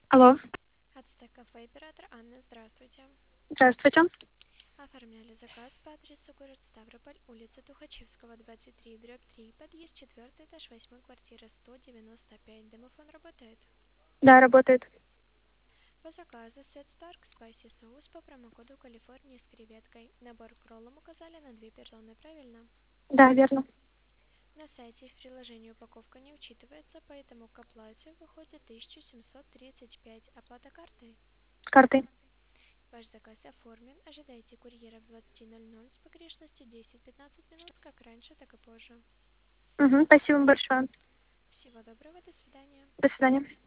Алло, Ацтек кафе, оператор Анна, здравствуйте. здравствуйте. Оформляли заказ по адресу город Ставрополь, улица Тухачевского, 23, дробь 3, подъезд 4, этаж 8, квартира 195. Домофон работает. Да, работает. По заказу сет Старк Спайси соус по промокоду Калифорния с креветкой. Набор к роллам указали на 2 персоны, правильно? Да, верно. На сайте и в приложении упаковка не учитывается, поэтому к оплате выходит 1735. Оплата картой. Картой. Ваш заказ оформлен. Ожидайте курьера в 20:00 с погрешностью 10-15 минут, как раньше, так и позже. Спасибо большое. Всего доброго, до свидания. До свидания.